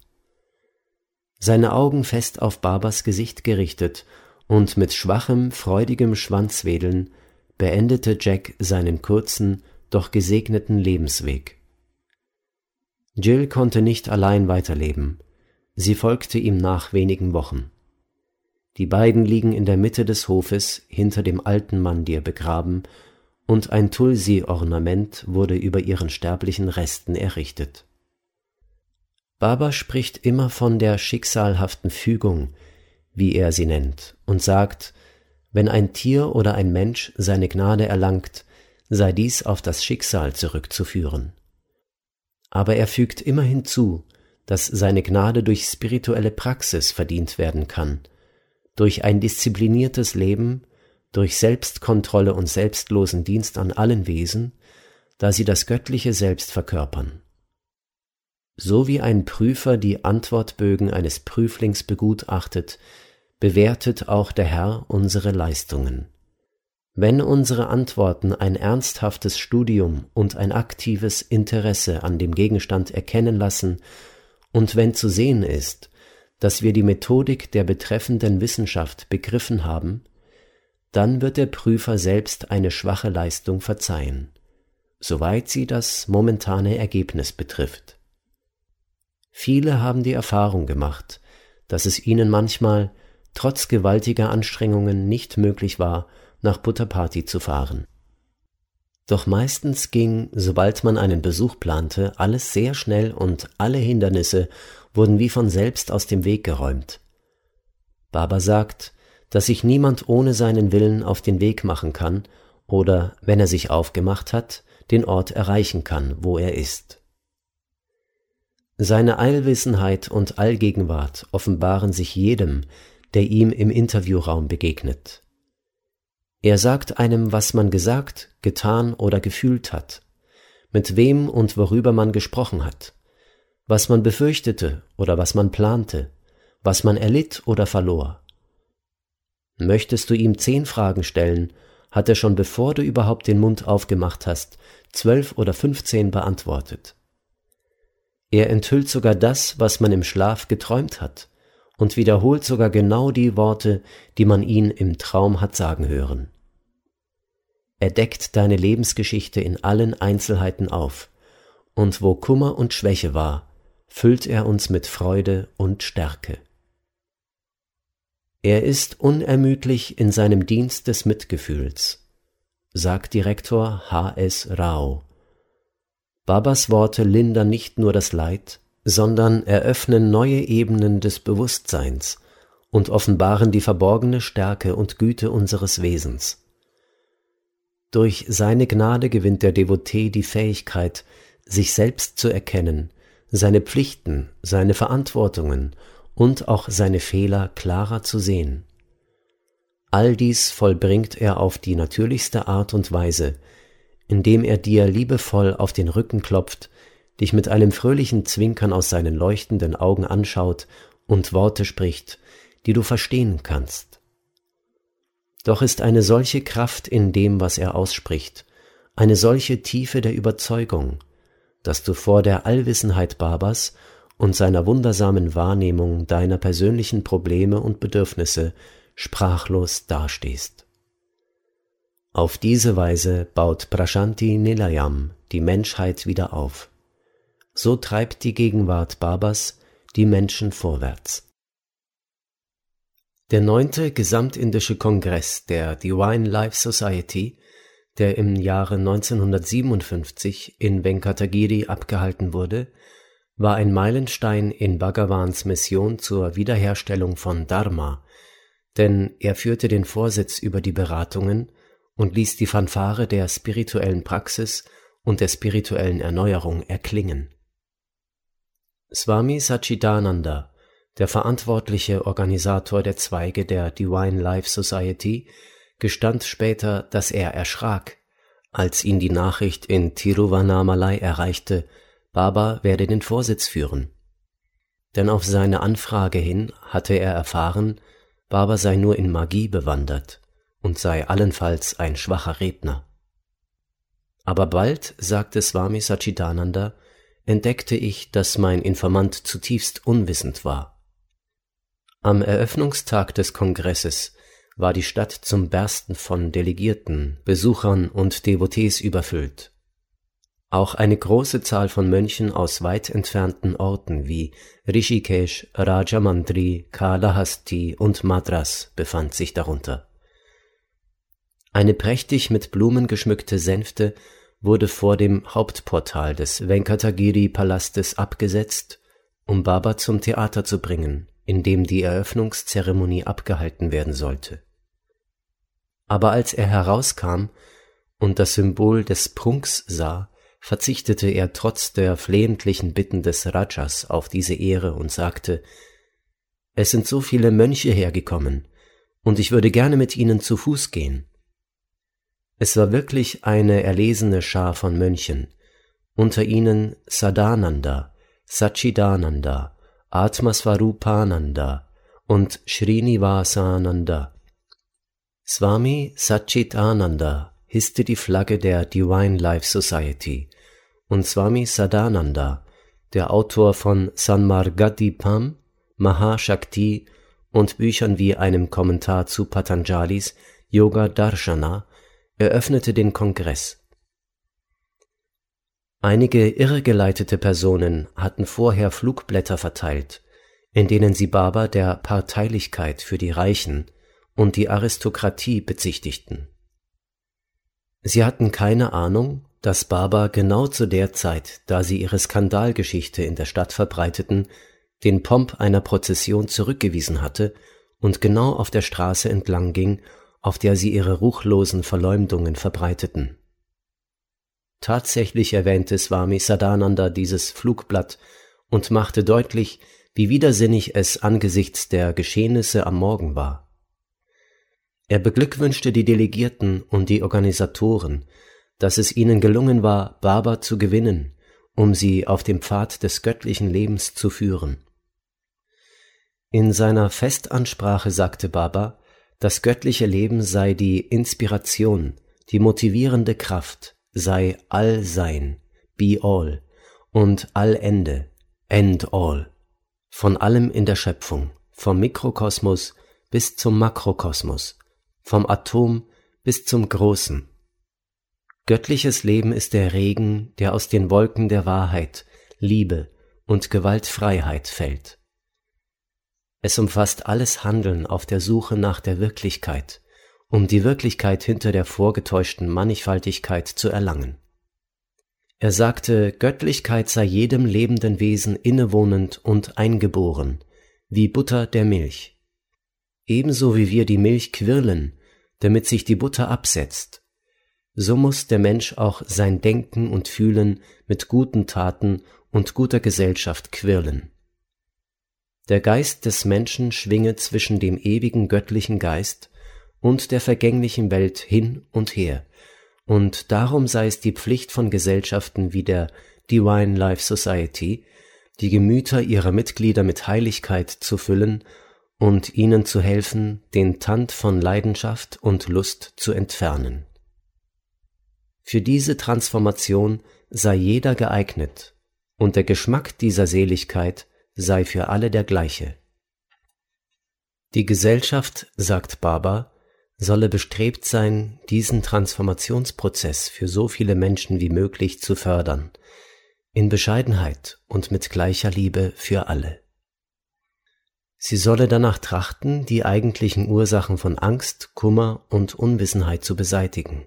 S5: Seine Augen fest auf Babas Gesicht gerichtet und mit schwachem, freudigem Schwanzwedeln beendete Jack seinen kurzen, doch gesegneten Lebensweg. Jill konnte nicht allein weiterleben. Sie folgte ihm nach wenigen Wochen. Die beiden liegen in der Mitte des Hofes hinter dem alten Mandir begraben, und ein Tulsi-Ornament wurde über ihren sterblichen Resten errichtet. Baba spricht immer von der schicksalhaften Fügung, wie er sie nennt, und sagt, wenn ein Tier oder ein Mensch seine Gnade erlangt, sei dies auf das Schicksal zurückzuführen. Aber er fügt immer hinzu, dass seine Gnade durch spirituelle Praxis verdient werden kann, durch ein diszipliniertes Leben, durch Selbstkontrolle und selbstlosen Dienst an allen Wesen, da sie das göttliche Selbst verkörpern. So wie ein Prüfer die Antwortbögen eines Prüflings begutachtet, bewertet auch der Herr unsere Leistungen. Wenn unsere Antworten ein ernsthaftes Studium und ein aktives Interesse an dem Gegenstand erkennen lassen und wenn zu sehen ist, dass wir die Methodik der betreffenden Wissenschaft begriffen haben, dann wird der Prüfer selbst eine schwache Leistung verzeihen, soweit sie das momentane Ergebnis betrifft. Viele haben die Erfahrung gemacht, dass es ihnen manchmal, trotz gewaltiger Anstrengungen, nicht möglich war, nach Puttaparthi zu fahren. Doch meistens ging, sobald man einen Besuch plante, alles sehr schnell und alle Hindernisse wurden wie von selbst aus dem Weg geräumt. Baba sagt, dass sich niemand ohne seinen Willen auf den Weg machen kann oder, wenn er sich aufgemacht hat, den Ort erreichen kann, wo er ist. Seine Allwissenheit und Allgegenwart offenbaren sich jedem, der ihm im Interviewraum begegnet. Er sagt einem, was man gesagt, getan oder gefühlt hat, mit wem und worüber man gesprochen hat, was man befürchtete oder was man plante, was man erlitt oder verlor. Möchtest du ihm 10 Fragen stellen, hat er schon bevor du überhaupt den Mund aufgemacht hast, 12 oder 15 beantwortet. Er enthüllt sogar das, was man im Schlaf geträumt hat, und wiederholt sogar genau die Worte, die man ihn im Traum hat sagen hören. Er deckt deine Lebensgeschichte in allen Einzelheiten auf, und wo Kummer und Schwäche war, füllt er uns mit Freude und Stärke. Er ist unermüdlich in seinem Dienst des Mitgefühls, sagt Direktor H.S. Rao. Babas Worte lindern nicht nur das Leid, sondern eröffnen neue Ebenen des Bewusstseins und offenbaren die verborgene Stärke und Güte unseres Wesens. Durch seine Gnade gewinnt der Devotee die Fähigkeit, sich selbst zu erkennen, seine Pflichten, seine Verantwortungen und auch seine Fehler klarer zu sehen. All dies vollbringt er auf die natürlichste Art und Weise, indem er dir liebevoll auf den Rücken klopft, dich mit einem fröhlichen Zwinkern aus seinen leuchtenden Augen anschaut und Worte spricht, die du verstehen kannst. Doch ist eine solche Kraft in dem, was er ausspricht, eine solche Tiefe der Überzeugung, dass du vor der Allwissenheit Babas und seiner wundersamen Wahrnehmung deiner persönlichen Probleme und Bedürfnisse sprachlos dastehst. Auf diese Weise baut Prashanti Nilayam die Menschheit wieder auf. So treibt die Gegenwart Babas die Menschen vorwärts. Der 9. Gesamtindische Kongress der Divine Life Society, der im Jahre 1957 in Venkatagiri abgehalten wurde, war ein Meilenstein in Bhagawans Mission zur Wiederherstellung von Dharma, denn er führte den Vorsitz über die Beratungen und ließ die Fanfare der spirituellen Praxis und der spirituellen Erneuerung erklingen. Swami Satchidananda, der verantwortliche Organisator der Zweige der Divine Life Society, gestand später, dass er erschrak, als ihn die Nachricht in Tiruvannamalai erreichte, Baba werde den Vorsitz führen. Denn auf seine Anfrage hin hatte er erfahren, Baba sei nur in Magie bewandert und sei allenfalls ein schwacher Redner. Aber bald, sagte Swami Satchidananda, entdeckte ich, dass mein Informant zutiefst unwissend war. Am Eröffnungstag des Kongresses war die Stadt zum Bersten von Delegierten, Besuchern und Devotees überfüllt. Auch eine große Zahl von Mönchen aus weit entfernten Orten wie Rishikesh, Rajamandri, Kalahasti und Madras befand sich darunter. Eine prächtig mit Blumen geschmückte Sänfte wurde vor dem Hauptportal des Venkatagiri-Palastes abgesetzt, um Baba zum Theater zu bringen, in dem die Eröffnungszeremonie abgehalten werden sollte. Aber als er herauskam und das Symbol des Prunks sah, verzichtete er trotz der flehentlichen Bitten des Rajas auf diese Ehre und sagte, »Es sind so viele Mönche hergekommen, und ich würde gerne mit ihnen zu Fuß gehen.« Es war wirklich eine erlesene Schar von Mönchen, unter ihnen Sadananda, Satchidananda, Atmasvarupananda und Srinivasananda. Swami Satchitananda hisste die Flagge der Divine Life Society und Swami Sadananda, der Autor von Sanmargadipam, Mahashakti und Büchern wie einem Kommentar zu Patanjalis Yoga Darshana, eröffnete den Kongress. Einige irregeleitete Personen hatten vorher Flugblätter verteilt, in denen sie Baba der Parteilichkeit für die Reichen und die Aristokratie bezichtigten. Sie hatten keine Ahnung, dass Baba genau zu der Zeit, da sie ihre Skandalgeschichte in der Stadt verbreiteten, den Pomp einer Prozession zurückgewiesen hatte und genau auf der Straße entlang ging, auf der sie ihre ruchlosen Verleumdungen verbreiteten. Tatsächlich erwähnte Swami Sadananda dieses Flugblatt und machte deutlich, wie widersinnig es angesichts der Geschehnisse am Morgen war. Er beglückwünschte die Delegierten und die Organisatoren, dass es ihnen gelungen war, Baba zu gewinnen, um sie auf dem Pfad des göttlichen Lebens zu führen. In seiner Festansprache sagte Baba, das göttliche Leben sei die Inspiration, die motivierende Kraft, sei Allsein, be all, und Allende, end all, von allem in der Schöpfung, vom Mikrokosmos bis zum Makrokosmos, vom Atom bis zum Großen. Göttliches Leben ist der Regen, der aus den Wolken der Wahrheit, Liebe und Gewaltfreiheit fällt. Es umfasst alles Handeln auf der Suche nach der Wirklichkeit, um die Wirklichkeit hinter der vorgetäuschten Mannigfaltigkeit zu erlangen. Er sagte, Göttlichkeit sei jedem lebenden Wesen innewohnend und eingeboren, wie Butter der Milch. Ebenso wie wir die Milch quirlen, damit sich die Butter absetzt, so muss der Mensch auch sein Denken und Fühlen mit guten Taten und guter Gesellschaft quirlen. Der Geist des Menschen schwinge zwischen dem ewigen göttlichen Geist und der vergänglichen Welt hin und her, und darum sei es die Pflicht von Gesellschaften wie der Divine Life Society, die Gemüter ihrer Mitglieder mit Heiligkeit zu füllen und ihnen zu helfen, den Tand von Leidenschaft und Lust zu entfernen. Für diese Transformation sei jeder geeignet, und der Geschmack dieser Seligkeit sei für alle der gleiche. Die Gesellschaft, sagt Baba, solle bestrebt sein, diesen Transformationsprozess für so viele Menschen wie möglich zu fördern, in Bescheidenheit und mit gleicher Liebe für alle. Sie solle danach trachten, die eigentlichen Ursachen von Angst, Kummer und Unwissenheit zu beseitigen.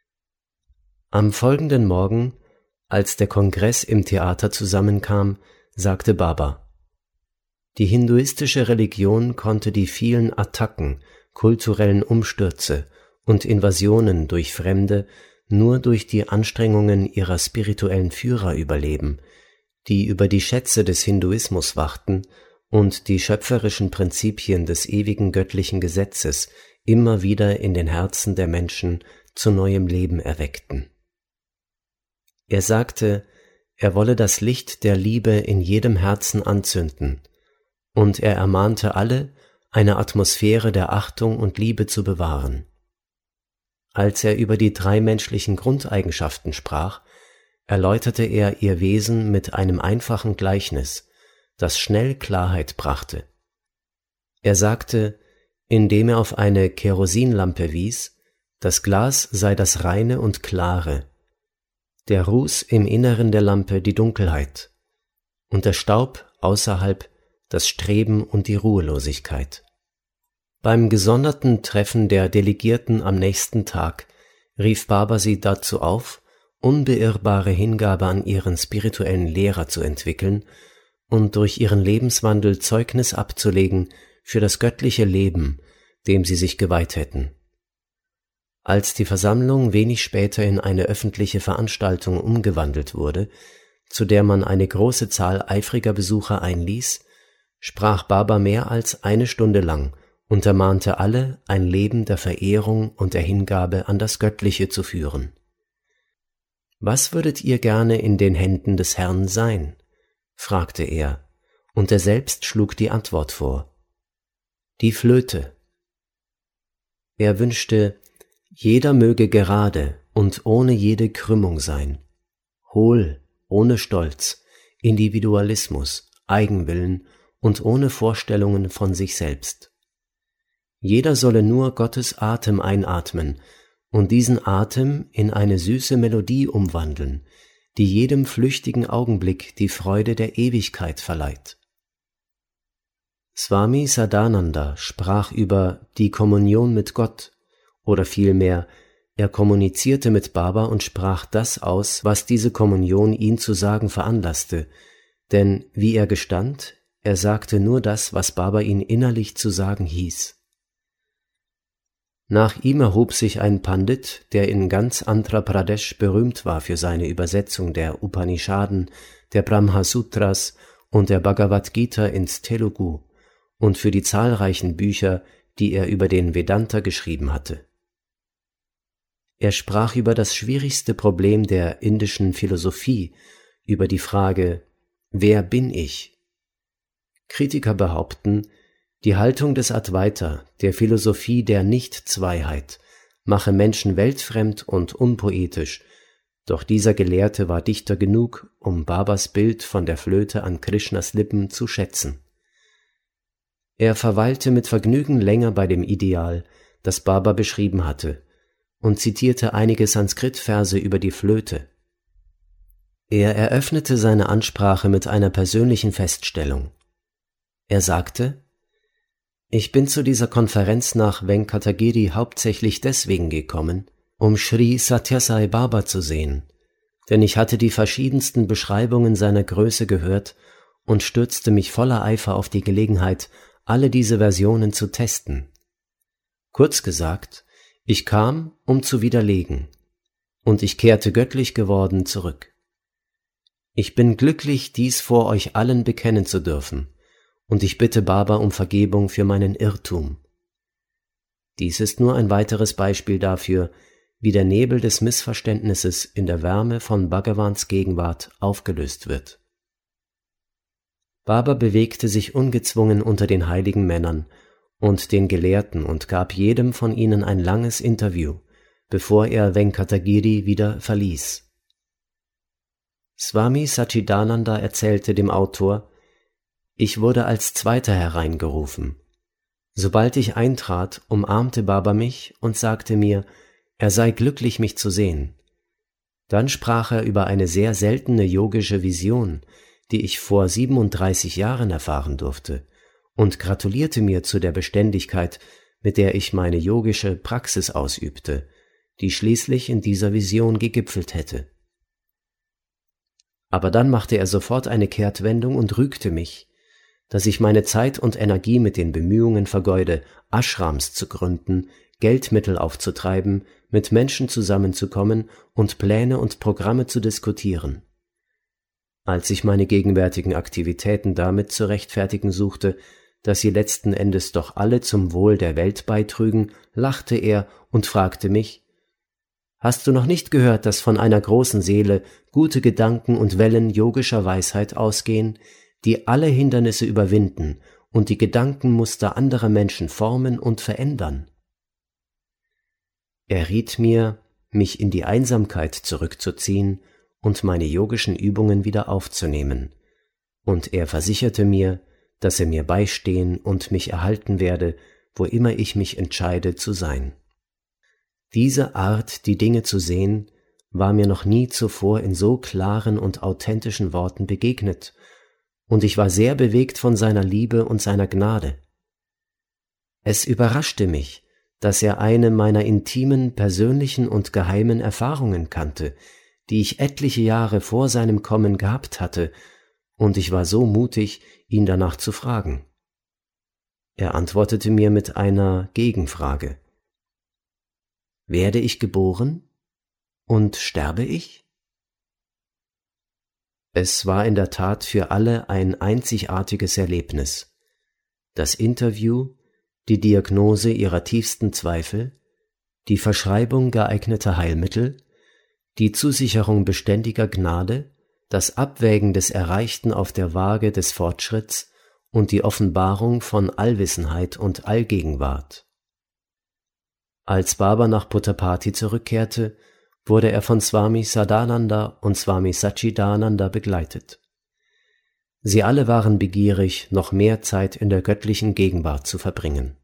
S5: Am folgenden Morgen, als der Kongress im Theater zusammenkam, sagte Baba: Die hinduistische Religion konnte die vielen Attacken, kulturellen Umstürze und Invasionen durch Fremde nur durch die Anstrengungen ihrer spirituellen Führer überleben, die über die Schätze des Hinduismus wachten und die schöpferischen Prinzipien des ewigen göttlichen Gesetzes immer wieder in den Herzen der Menschen zu neuem Leben erweckten. Er sagte, er wolle das Licht der Liebe in jedem Herzen anzünden, und er ermahnte alle, eine Atmosphäre der Achtung und Liebe zu bewahren. Als er über die 3 menschlichen Grundeigenschaften sprach, erläuterte er ihr Wesen mit einem einfachen Gleichnis, das schnell Klarheit brachte. Er sagte, indem er auf eine Kerosinlampe wies, das Glas sei das Reine und Klare, der Ruß im Inneren der Lampe die Dunkelheit und der Staub außerhalb das Streben und die Ruhelosigkeit. Beim gesonderten Treffen der Delegierten am nächsten Tag rief Baba sie dazu auf, unbeirrbare Hingabe an ihren spirituellen Lehrer zu entwickeln und durch ihren Lebenswandel Zeugnis abzulegen für das göttliche Leben, dem sie sich geweiht hätten. Als die Versammlung wenig später in eine öffentliche Veranstaltung umgewandelt wurde, zu der man eine große Zahl eifriger Besucher einließ, sprach Baba mehr als 1 Stunde lang und ermahnte alle, ein Leben der Verehrung und der Hingabe an das Göttliche zu führen. »Was würdet ihr gerne in den Händen des Herrn sein?« fragte er, und er selbst schlug die Antwort vor. »Die Flöte.« Er wünschte, jeder möge gerade und ohne jede Krümmung sein, hohl, ohne Stolz, Individualismus, Eigenwillen und ohne Vorstellungen von sich selbst. Jeder solle nur Gottes Atem einatmen und diesen Atem in eine süße Melodie umwandeln, die jedem flüchtigen Augenblick die Freude der Ewigkeit verleiht. Swami Sadananda sprach über die Kommunion mit Gott, oder vielmehr, er kommunizierte mit Baba und sprach das aus, was diese Kommunion ihn zu sagen veranlasste, denn, wie er gestand, er sagte nur das, was Baba ihn innerlich zu sagen hieß. Nach ihm erhob sich ein Pandit, der in ganz Andhra Pradesh berühmt war für seine Übersetzung der Upanishaden, der Brahma-Sutras und der Bhagavad Gita ins Telugu und für die zahlreichen Bücher, die er über den Vedanta geschrieben hatte. Er sprach über das schwierigste Problem der indischen Philosophie, über die Frage, wer bin ich? Kritiker behaupten, die Haltung des Advaita, der Philosophie der Nichtzweiheit, mache Menschen weltfremd und unpoetisch, doch dieser Gelehrte war Dichter genug, um Babas Bild von der Flöte an Krishnas Lippen zu schätzen. Er verweilte mit Vergnügen länger bei dem Ideal, das Baba beschrieben hatte, und zitierte einige Sanskrit-Verse über die Flöte. Er eröffnete seine Ansprache mit einer persönlichen Feststellung. Er sagte, ich bin zu dieser Konferenz nach Venkatagiri hauptsächlich deswegen gekommen, um Sri Sathya Sai Baba zu sehen, denn ich hatte die verschiedensten Beschreibungen seiner Größe gehört und stürzte mich voller Eifer auf die Gelegenheit, alle diese Versionen zu testen. Kurz gesagt, ich kam, um zu widerlegen, und ich kehrte göttlich geworden zurück. Ich bin glücklich, dies vor euch allen bekennen zu dürfen, und ich bitte Baba um Vergebung für meinen Irrtum. Dies ist nur ein weiteres Beispiel dafür, wie der Nebel des Missverständnisses in der Wärme von Bhagavans Gegenwart aufgelöst wird. Baba bewegte sich ungezwungen unter den heiligen Männern und den Gelehrten und gab jedem von ihnen ein langes Interview, bevor er Venkatagiri wieder verließ. Swami Satchidananda erzählte dem Autor: Ich wurde als Zweiter hereingerufen. Sobald ich eintrat, umarmte Baba mich und sagte mir, er sei glücklich, mich zu sehen. Dann sprach er über eine sehr seltene yogische Vision, die ich vor 37 Jahren erfahren durfte, und gratulierte mir zu der Beständigkeit, mit der ich meine yogische Praxis ausübte, die schließlich in dieser Vision gegipfelt hätte. Aber dann machte er sofort eine Kehrtwendung und rügte mich, dass ich meine Zeit und Energie mit den Bemühungen vergeude, Ashrams zu gründen, Geldmittel aufzutreiben, mit Menschen zusammenzukommen und Pläne und Programme zu diskutieren. Als ich meine gegenwärtigen Aktivitäten damit zu rechtfertigen suchte, dass sie letzten Endes doch alle zum Wohl der Welt beitrügen, lachte er und fragte mich: Hast du noch nicht gehört, dass von einer großen Seele gute Gedanken und Wellen yogischer Weisheit ausgehen, die alle Hindernisse überwinden und die Gedankenmuster anderer Menschen formen und verändern? Er riet mir, mich in die Einsamkeit zurückzuziehen und meine yogischen Übungen wieder aufzunehmen, und er versicherte mir, dass er mir beistehen und mich erhalten werde, wo immer ich mich entscheide zu sein. Diese Art, die Dinge zu sehen, war mir noch nie zuvor in so klaren und authentischen Worten begegnet, und ich war sehr bewegt von seiner Liebe und seiner Gnade. Es überraschte mich, dass er eine meiner intimen, persönlichen und geheimen Erfahrungen kannte, die ich etliche Jahre vor seinem Kommen gehabt hatte, und ich war so mutig, ihn danach zu fragen. Er antwortete mir mit einer Gegenfrage: Werde ich geboren und sterbe ich? Es war in der Tat für alle ein einzigartiges Erlebnis. Das Interview, die Diagnose ihrer tiefsten Zweifel, die Verschreibung geeigneter Heilmittel, die Zusicherung beständiger Gnade, das Abwägen des Erreichten auf der Waage des Fortschritts und die Offenbarung von Allwissenheit und Allgegenwart. Als Baba nach Puttaparthi zurückkehrte, wurde er von Swami Sadananda und Swami Satchidananda begleitet. Sie alle waren begierig, noch mehr Zeit in der göttlichen Gegenwart zu verbringen.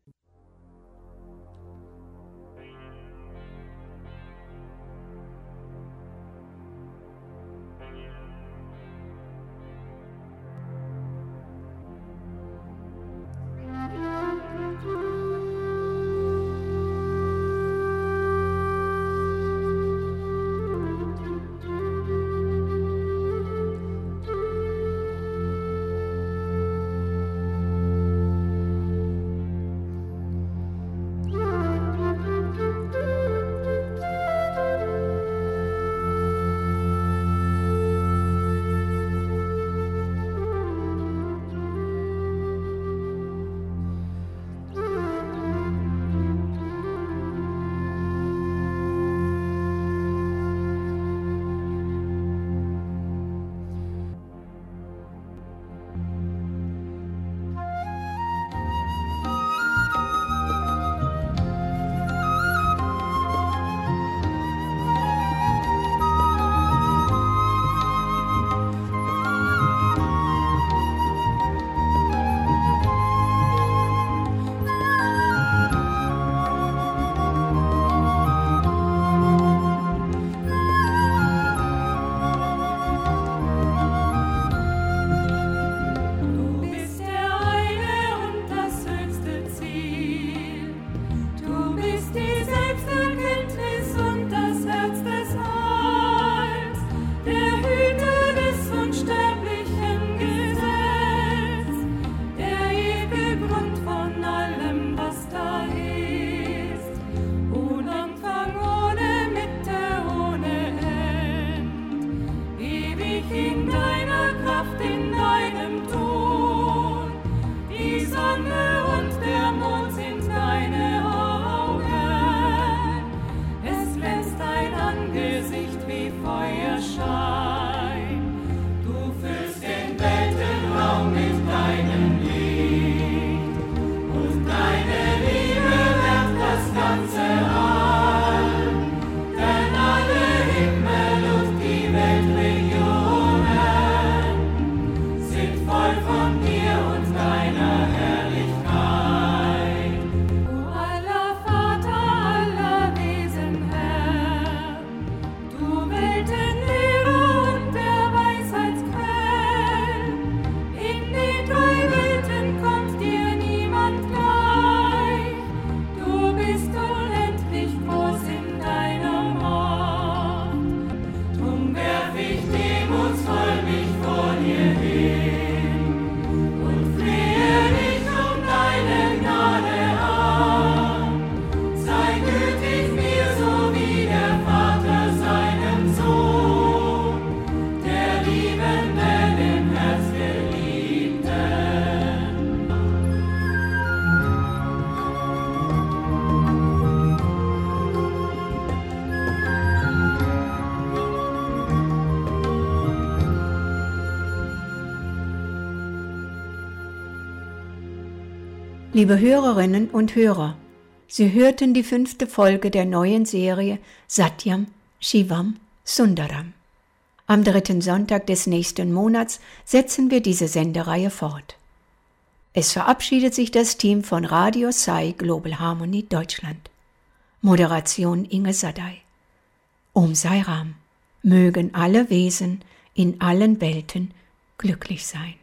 S2: Liebe Hörerinnen und Hörer, Sie hörten die 5. Folge der neuen Serie Satyam Shivam Sundaram. Am 3. Sonntag des nächsten Monats setzen wir diese Sendereihe fort. Es verabschiedet sich das Team von Radio Sai Global Harmony Deutschland. Moderation Inge Sadai. Om Sai Ram. Mögen alle Wesen in allen Welten glücklich sein.